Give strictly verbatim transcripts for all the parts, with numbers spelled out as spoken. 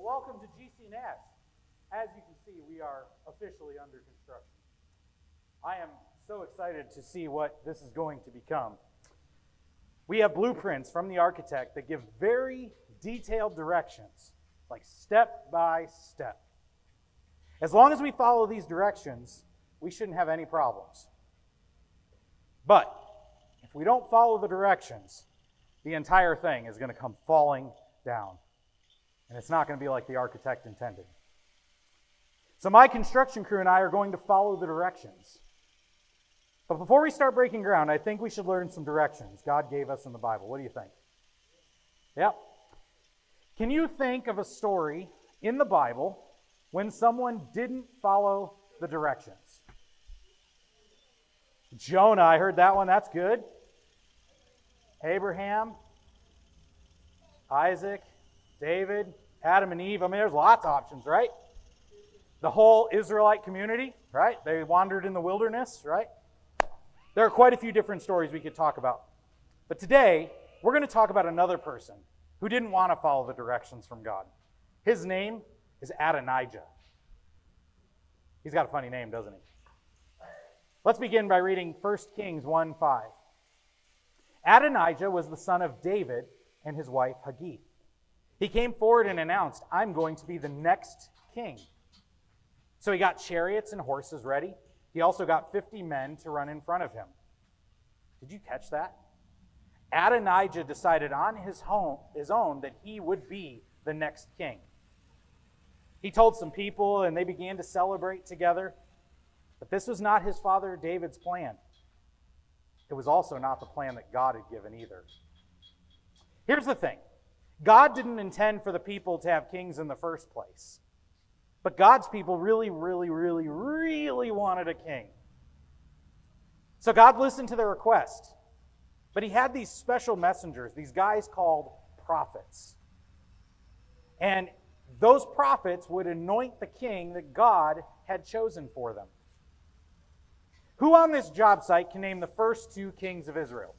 welcome to G C N S. As you can see, we are officially under construction. I am so excited to see what this is going to become. We have blueprints from the architect that give very detailed directions, like step by step. As long as we follow these directions, we shouldn't have any problems. But if we don't follow the directions, the entire thing is going to come falling down. And it's not going to be like the architect intended. So my construction crew and I are going to follow the directions. But before we start breaking ground, I think we should learn some directions God gave us in the Bible. What do you think? Yep. Can you think of a story in the Bible when someone didn't follow the directions? Jonah, I heard that one. That's good. Abraham, Isaac, David, Adam and Eve. I mean, there's lots of options, right? The whole Israelite community, right? They wandered in the wilderness, right? There are quite a few different stories we could talk about. But today, we're going to talk about another person who didn't want to follow the directions from God. His name is Adonijah. He's got a funny name, doesn't he? Let's begin by reading First Kings one five. Adonijah was the son of David and his wife Haggith. He came forward and announced, "I'm going to be the next king." So he got chariots and horses ready. He also got fifty men to run in front of him. Did you catch that? Adonijah decided on his, home, his own that he would be the next king. He told some people, and they began to celebrate together. But this was not his father David's plan. It was also not the plan that God had given either. Here's the thing. God didn't intend for the people to have kings in the first place. But God's people really, really, really, really wanted a king. So God listened to their request. But he had these special messengers, these guys called prophets. And those prophets would anoint the king that God had chosen for them. Who on this job site can name the first two kings of Israel?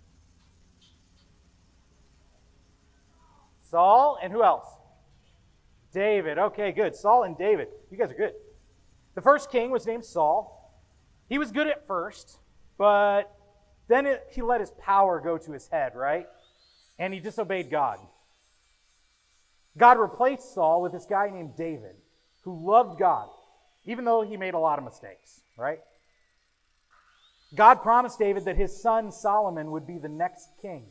Saul and who else? David. Okay, good. Saul and David. You guys are good. The first king was named Saul. He was good at first, but then it, he let his power go to his head, right? And he disobeyed God. God replaced Saul with this guy named David, who loved God, even though he made a lot of mistakes, right? God promised David that his son Solomon would be the next king.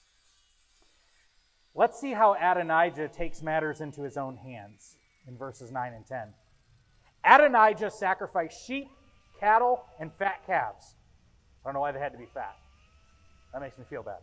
Let's see how Adonijah takes matters into his own hands in verses nine and ten. Adonijah sacrificed sheep, cattle, and fat calves. I don't know why they had to be fat. That makes me feel bad.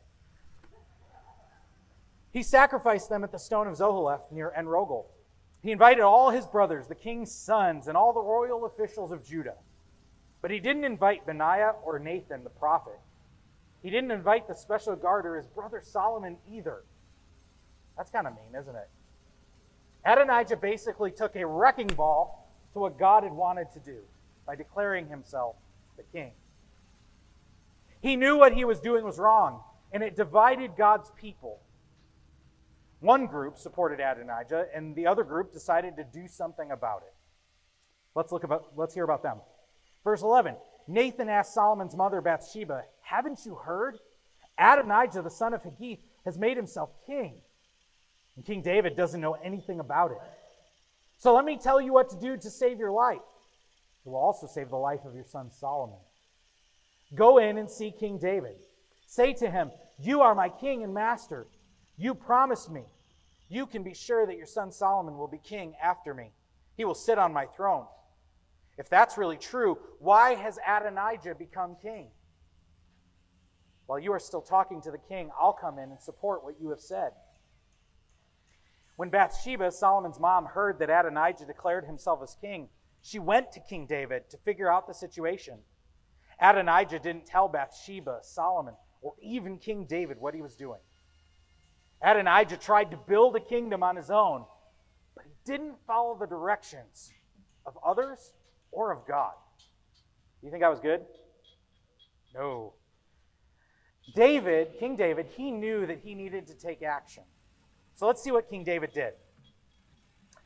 He sacrificed them at the stone of Zoheleth near En-Rogel. He invited all his brothers, the king's sons, and all the royal officials of Judah. But he didn't invite Benaiah or Nathan, the prophet. He didn't invite the special guard or his brother Solomon either. That's kind of mean, isn't it? Adonijah basically took a wrecking ball to what God had wanted to do by declaring himself the king. He knew what he was doing was wrong, and it divided God's people. One group supported Adonijah, and the other group decided to do something about it. Let's look about. Let's hear about them. Verse eleven, Nathan asked Solomon's mother Bathsheba, "Haven't you heard? Adonijah, the son of Haggith, has made himself king. And King David doesn't know anything about it. So let me tell you what to do to save your life. It will also save the life of your son Solomon. Go in and see King David. Say to him, 'You are my king and master. You promised me. You can be sure that your son Solomon will be king after me. He will sit on my throne.' If that's really true, why has Adonijah become king? While you are still talking to the king, I'll come in and support what you have said." When Bathsheba, Solomon's mom, heard that Adonijah declared himself as king, she went to King David to figure out the situation. Adonijah didn't tell Bathsheba, Solomon, or even King David what he was doing. Adonijah tried to build a kingdom on his own, but he didn't follow the directions of others or of God. Do you think I was good? No. David, King David, he knew that he needed to take action. So let's see what King David did.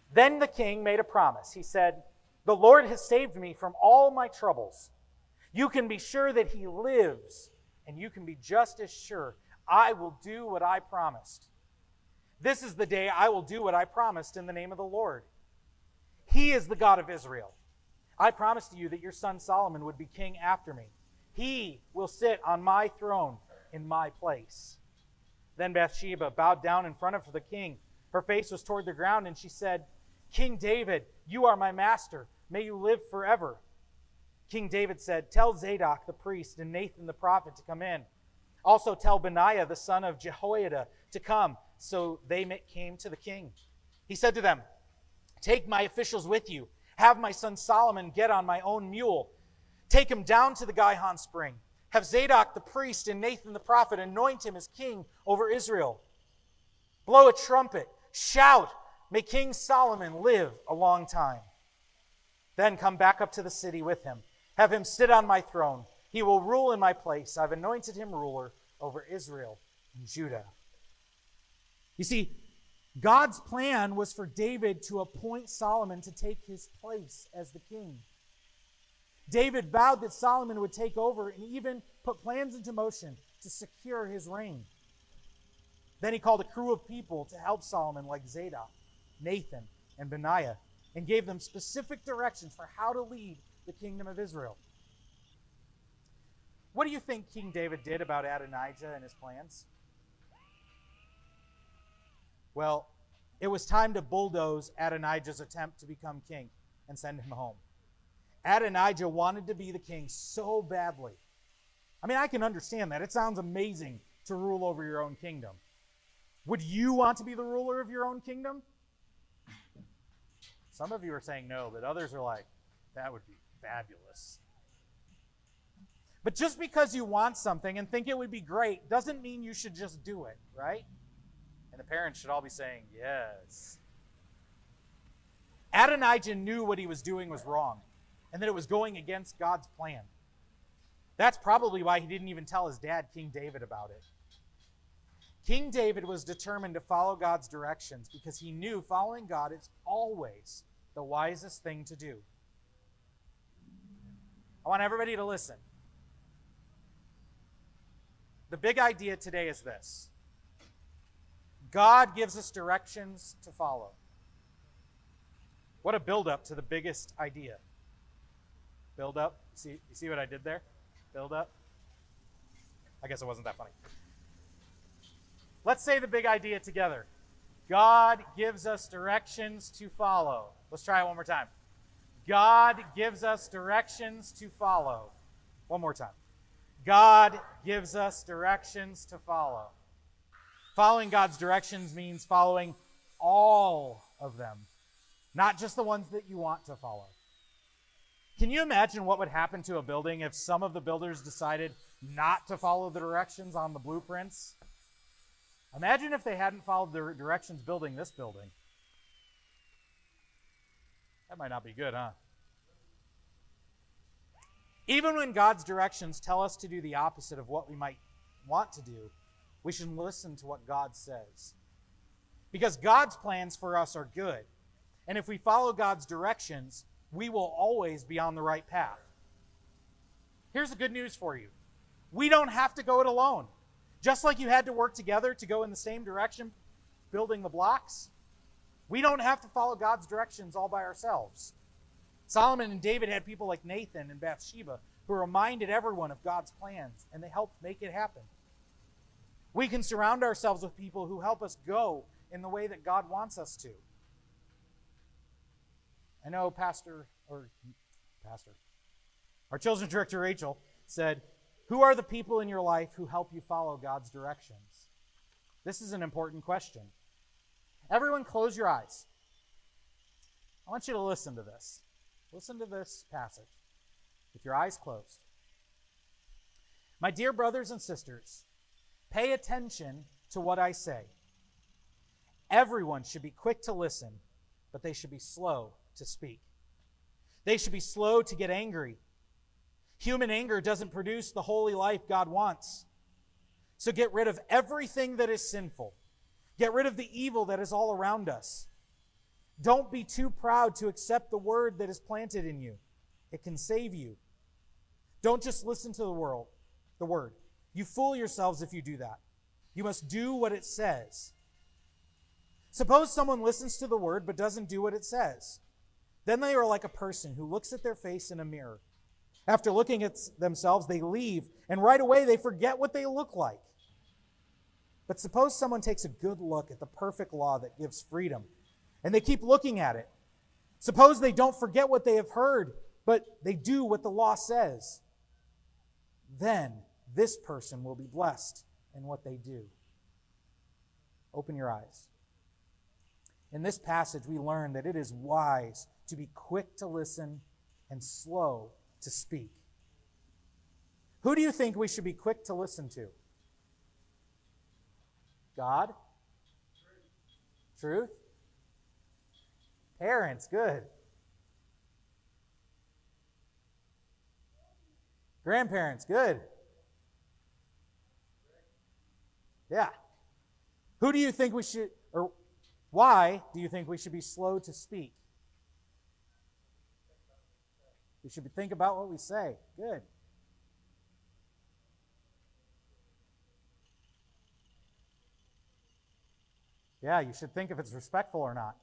Then the king made a promise. He said, "The Lord has saved me from all my troubles. You can be sure that he lives, and you can be just as sure I will do what I promised. This is the day I will do what I promised in the name of the Lord. He is the God of Israel. I promised you that your son Solomon would be king after me. He will sit on my throne in my place." Then Bathsheba bowed down in front of the king. Her face was toward the ground, and she said, "King David, you are my master. May you live forever." King David said, "Tell Zadok the priest and Nathan the prophet to come in. Also tell Benaiah the son of Jehoiada to come." So they came to the king. He said to them, "Take my officials with you. Have my son Solomon get on my own mule. Take him down to the Gihon spring. Have Zadok the priest and Nathan the prophet anoint him as king over Israel. Blow a trumpet. Shout, 'May King Solomon live a long time.' Then come back up to the city with him. Have him sit on my throne. He will rule in my place. I've anointed him ruler over Israel and Judah." You see, God's plan was for David to appoint Solomon to take his place as the king. David vowed that Solomon would take over and even put plans into motion to secure his reign. Then he called a crew of people to help Solomon, like Zadok, Nathan, and Benaiah, and gave them specific directions for how to lead the kingdom of Israel. What do you think King David did about Adonijah and his plans? Well, it was time to bulldoze Adonijah's attempt to become king and send him home. Adonijah wanted to be the king so badly. I mean, I can understand that. It sounds amazing to rule over your own kingdom. Would you want to be the ruler of your own kingdom? Some of you are saying no, but others are like, that would be fabulous. But just because you want something and think it would be great doesn't mean you should just do it, right? And the parents should all be saying, yes. Adonijah knew what he was doing was wrong and that it was going against God's plan. That's probably why he didn't even tell his dad, King David, about it. King David was determined to follow God's directions because he knew following God is always the wisest thing to do. I want everybody to listen. The big idea today is this: God gives us directions to follow. What a build-up to the biggest idea. Build up. See, you see what I did there? Build up. I guess it wasn't that funny. Let's say the big idea together. God gives us directions to follow. Let's try it one more time. God gives us directions to follow. One more time. God gives us directions to follow. Following God's directions means following all of them, not just the ones that you want to follow. Can you imagine what would happen to a building if some of the builders decided not to follow the directions on the blueprints? Imagine if they hadn't followed the directions building this building. That might not be good, huh? Even when God's directions tell us to do the opposite of what we might want to do, we should listen to what God says. Because God's plans for us are good. And if we follow God's directions, we will always be on the right path. Here's the good news for you. We don't have to go it alone. Just like you had to work together to go in the same direction, building the blocks, we don't have to follow God's directions all by ourselves. Solomon and David had people like Nathan and Bathsheba who reminded everyone of God's plans, and they helped make it happen. We can surround ourselves with people who help us go in the way that God wants us to. I know Pastor, or Pastor, our children's director, Rachel, said, who are the people in your life who help you follow God's directions? This is an important question. Everyone close your eyes. I want you to listen to this. Listen to this passage with your eyes closed. My dear brothers and sisters, pay attention to what I say. Everyone should be quick to listen, but they should be slow to speak. They should be slow to get angry. Human anger doesn't produce the holy life God wants. So get rid of everything that is sinful. Get rid of the evil that is all around us. Don't be too proud to accept the word that is planted in you. It can save you. Don't just listen to the world, the word. You fool yourselves if you do that. You must do what it says. Suppose someone listens to the word but doesn't do what it says. Then they are like a person who looks at their face in a mirror. After looking at themselves, they leave, and right away they forget what they look like. But suppose someone takes a good look at the perfect law that gives freedom, and they keep looking at it. Suppose they don't forget what they have heard, but they do what the law says. Then this person will be blessed in what they do. Open your eyes. In this passage, we learn that it is wise to be quick to listen and slow to speak. Who do you think we should be quick to listen to? God? Truth? Parents, good. Grandparents, good. Yeah. Who do you think we should, or why do you think we should be slow to speak? We should think about what we say. Good. Yeah, you should think if it's respectful or not.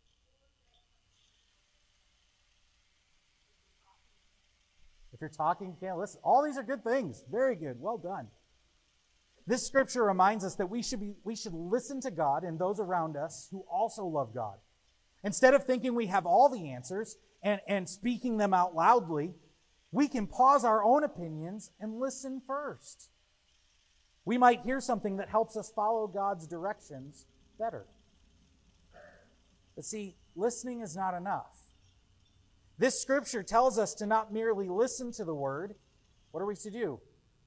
If you're talking, you can't listen. All these are good things. Very good. Well done. This scripture reminds us that we should be we should listen to God and those around us who also love God. Instead of thinking we have all the answers and, and speaking them out loudly, we can pause our own opinions and listen first. We might hear something that helps us follow God's directions better. But see, listening is not enough. This scripture tells us to not merely listen to the word. What are we to do?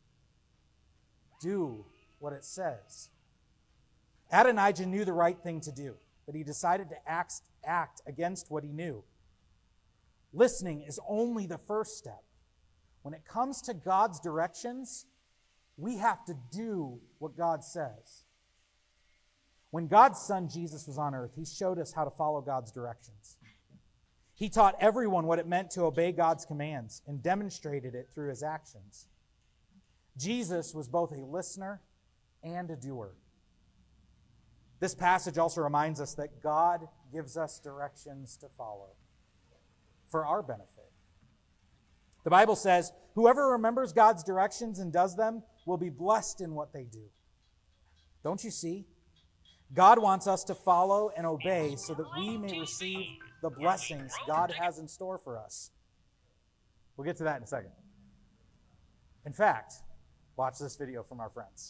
Do what it says. Adonijah knew the right thing to do, but he decided to act, act against what he knew. Listening is only the first step. When it comes to God's directions, we have to do what God says. When God's Son Jesus was on earth, he showed us how to follow God's directions. He taught everyone what it meant to obey God's commands and demonstrated it through his actions. Jesus was both a listener and a doer. This passage also reminds us that God gives us directions to follow for our benefit. The Bible says, whoever remembers God's directions and does them will be blessed in what they do. Don't you see? God wants us to follow and obey so that we may receive the blessings God has in store for us. We'll get to that in a second. In fact, watch this video from our friends.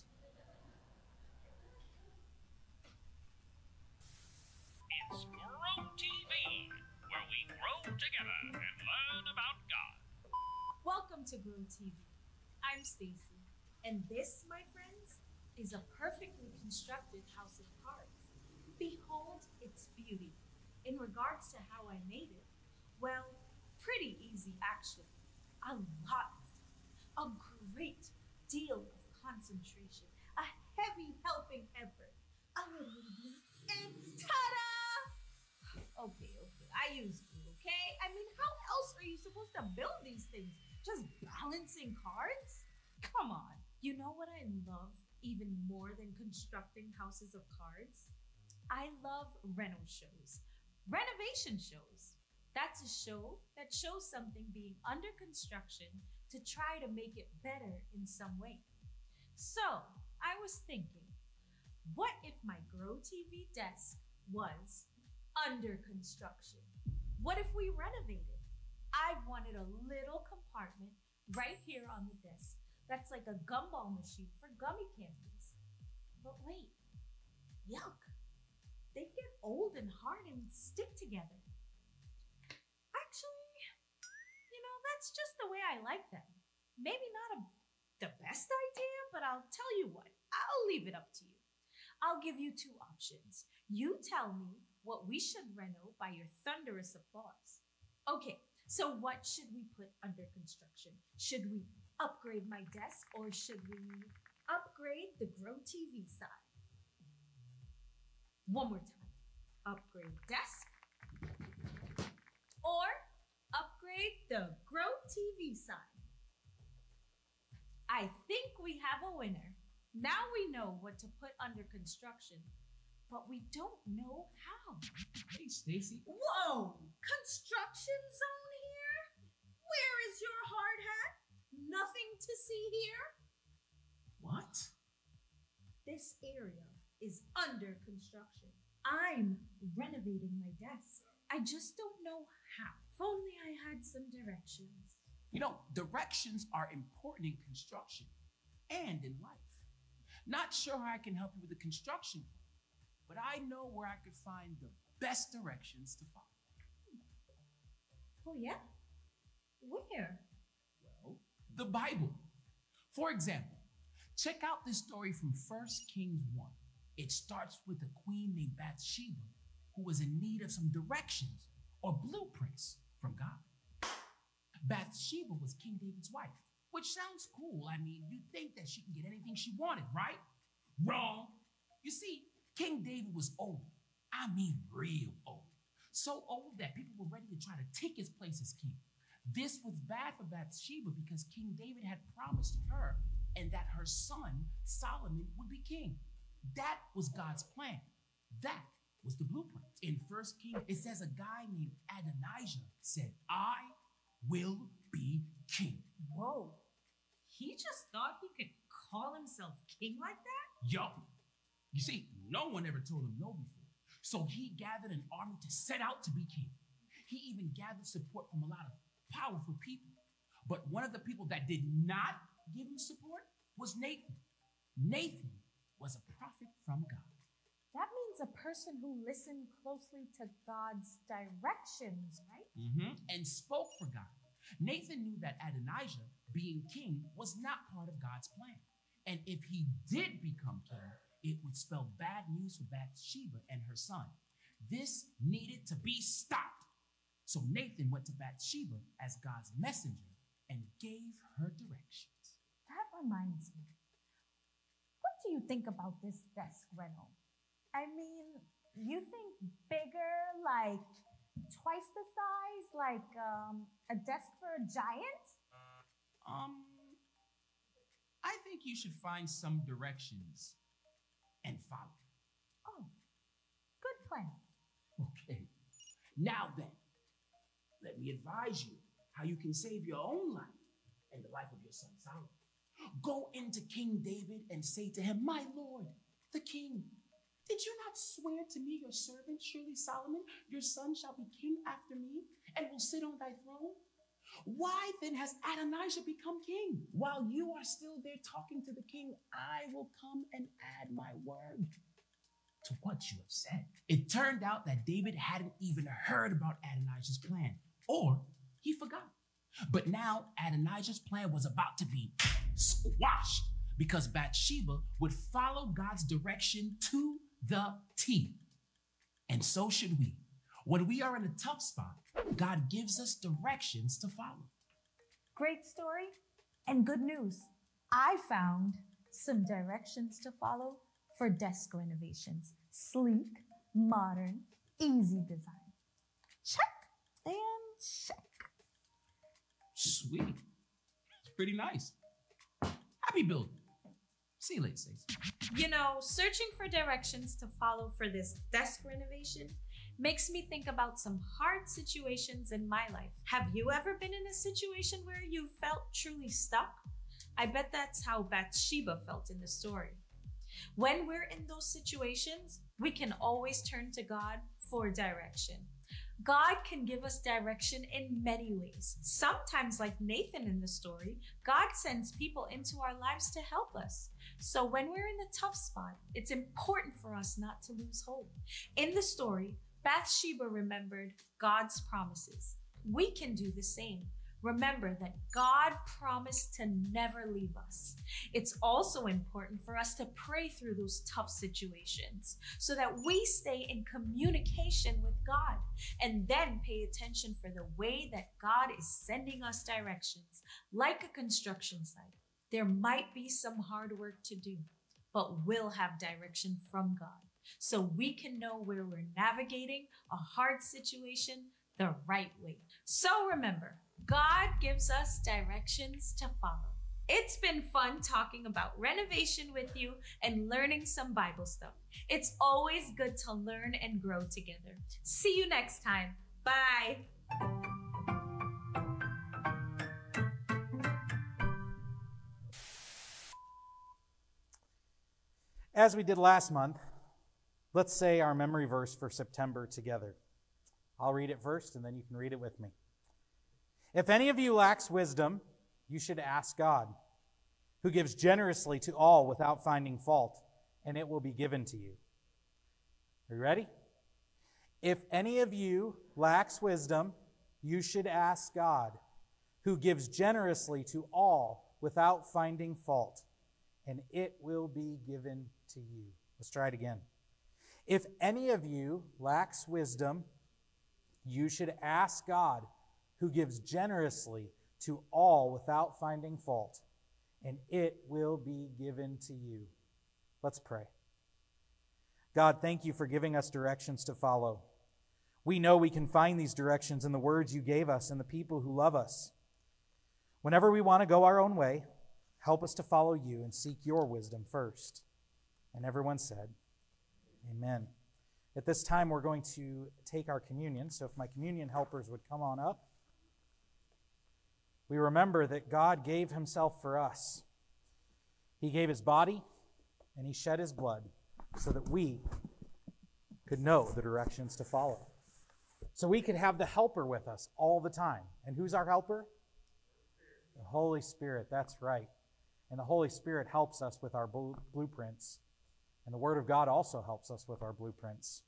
It's Grow T V, where we grow together and learn about God. Welcome to Grow T V. I'm Stacy, and this, my friends, is a perfectly constructed house of cards. Behold its beauty. In regards to how I made it, well, pretty easy actually. A lot of time, a great deal of concentration, a heavy helping effort, a little bit, and ta-da! Okay, okay, I use glue, okay? I mean, how else are you supposed to build these things? Just balancing cards? Come on. You know what I love even more than constructing houses of cards? I love reno shows, renovation shows. That's a show that shows something being under construction to try to make it better in some way. So I was thinking, what if my Grow T V desk was under construction? What if we renovated? I wanted a little compartment right here on the desk that's like a gumball machine for gummy candies. But wait, yuck. They get old and hard and stick together. Actually, you know, that's just the way I like them. Maybe not a, the best idea, but I'll tell you what, I'll leave it up to you. I'll give you two options. You tell me what we should reno by your thunderous applause. Okay, so what should we put under construction? Should we upgrade my desk or should we upgrade the Grow T V side? One more time. Upgrade desk or upgrade the Grow T V sign. I think we have a winner. Now we know what to put under construction, but we don't know how. Hey, Stacy. Whoa! Construction zone here? Where is your hard hat? Nothing to see here? What? This area is under construction. I'm renovating my desk. I just don't know how. If only I had some directions. You know, directions are important in construction and in life. Not sure how I can help you with the construction, but I know where I could find the best directions to follow. Oh, yeah? Where? Well, the Bible. For example, check out this story from First Kings one. It starts with a queen named Bathsheba who was in need of some directions or blueprints from God. Bathsheba was King David's wife, which sounds cool. I mean, you'd think that she can get anything she wanted, right? Wrong. You see, King David was old. I mean, real old. So old that people were ready to try to take his place as king. This was bad for Bathsheba because King David had promised her and that her son, Solomon, would be king. That was God's plan. That was the blueprint. In First Kings, it says a guy named Adonijah said, I will be king. Whoa. He just thought he could call himself king like that? Yup. You see, no one ever told him no before. So he gathered an army to set out to be king. He even gathered support from a lot of powerful people. But one of the people that did not give him support was Nathan. Nathan was a prophet from God. That means a person who listened closely to God's directions, right? Mm-hmm. And spoke for God. Nathan knew that Adonijah, being king, was not part of God's plan. And if he did become king, it would spell bad news for Bathsheba and her son. This needed to be stopped. So Nathan went to Bathsheba as God's messenger and gave her directions. That reminds me. What do you think about this desk rental? I mean, you think bigger, like twice the size, like um, a desk for a giant? Um, I think you should find some directions and follow. Oh, good plan. Okay. Now then, let me advise you how you can save your own life and the life of your son Solomon. Go into King David and say to him, my lord, the king, did you not swear to me, your servant, surely Solomon, your son shall be king after me and will sit on thy throne? Why then has Adonijah become king? While you are still there talking to the king, I will come and add my word to what you have said. It turned out that David hadn't even heard about Adonijah's plan, or he forgot. But now Adonijah's plan was about to be squashed because Bathsheba would follow God's direction to the T. And so should we. When we are in a tough spot, God gives us directions to follow. Great story and good news. I found some directions to follow for desk renovations. Sleek, modern, easy design. Check and check. Sweet. It's pretty nice. Happy building. See you later, Stacey. You know, searching for directions to follow for this desk renovation makes me think about some hard situations in my life. Have you ever been in a situation where you felt truly stuck? I bet that's how Bathsheba felt in the story. When we're in those situations, we can always turn to God for direction. God can give us direction in many ways. Sometimes, like Nathan in the story, God sends people into our lives to help us. So when we're in a tough spot, it's important for us not to lose hope. In the story, Bathsheba remembered God's promises. We can do the same. Remember that God promised to never leave us. It's also important for us to pray through those tough situations so that we stay in communication with God and then pay attention for the way that God is sending us directions. Like a construction site, there might be some hard work to do, but we'll have direction from God so we can know where we're navigating a hard situation the right way. So remember, God gives us directions to follow. It's been fun talking about renovation with you and learning some Bible stuff. It's always good to learn and grow together. See you next time. Bye. As we did last month, let's say our memory verse for September together. I'll read it first, and then you can read it with me. If any of you lacks wisdom, you should ask God, who gives generously to all without finding fault, and it will be given to you. Are you ready? If any of you lacks wisdom, you should ask God, who gives generously to all without finding fault, and it will be given to you. Let's try it again. If any of you lacks wisdom, you should ask God, who gives generously to all without finding fault, and it will be given to you. Let's pray. God, thank you for giving us directions to follow. We know we can find these directions in the words you gave us and the people who love us. Whenever we want to go our own way, help us to follow you and seek your wisdom first. And everyone said, amen. At this time, we're going to take our communion. So if my communion helpers would come on up. We remember that God gave himself for us. He gave his body and he shed his blood so that we could know the directions to follow. So we could have the helper with us all the time. And who's our helper? The Holy Spirit, that's right. And the Holy Spirit helps us with our blueprints. And the Word of God also helps us with our blueprints.